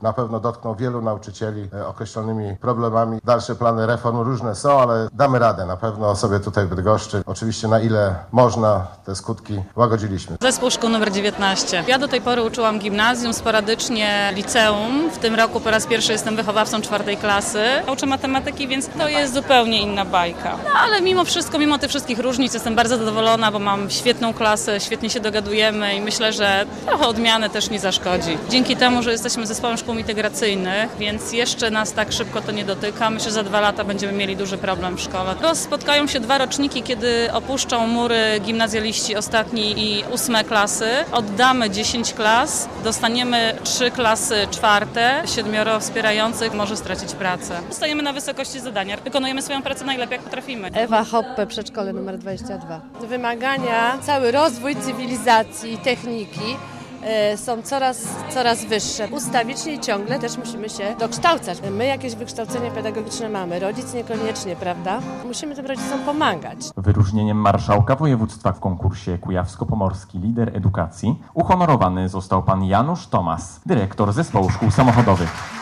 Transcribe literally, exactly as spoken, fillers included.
Na pewno dotkną wielu nauczycieli określonymi problemami. Dalsze plany reform różne są, ale damy radę. Na pewno sobie tutaj w Bydgoszczy, oczywiście na ile można, te skutki łagodziliśmy. Zespół Szkół numer dziewiętnaście. Ja do tej pory uczyłam gimnazjum, sporadycznie liceum. W tym roku po raz pierwszy jestem wychowawcą czwartej klasy. Uczę matematyki, więc to jest zupełnie inna bajka. No, ale mimo wszystko, mimo tych wszystkich różnic jestem bardzo zadowolona, bo mam świetną klasę, świetnie się dogadujemy i myślę, że trochę odmiany też nie zaszkodzi. Dzięki temu, że jesteśmy zespołem szkół integracyjnych, więc jeszcze nas tak szybko to nie dotyka. Myślę, że za dwa lata będziemy mieli duży problem w szkole. Bo spotkają się dwa roczniki, kiedy opuszczą mury gimnazjaliści ostatni i ósme klasy. Oddamy dziesięć klas, dostaniemy trzy klasy czwarte, siedmioro wspierających może stracić pracę. Zostajemy na wysokości zadania, wykonujemy swoją pracę najlepiej jak potrafimy. Ewa Hoppe, przedszkole numer dwadzieścia dwa. Wymagania, cały rozwój cywilizacji i techniki są coraz, coraz wyższe. Ustawicznie i ciągle też musimy się dokształcać. My jakieś wykształcenie pedagogiczne mamy, rodzic niekoniecznie, prawda? Musimy tym rodzicom pomagać. Wyróżnieniem marszałka województwa w konkursie Kujawsko-Pomorski Lider Edukacji uhonorowany został pan Janusz Tomas, dyrektor Zespołu Szkół Samochodowych.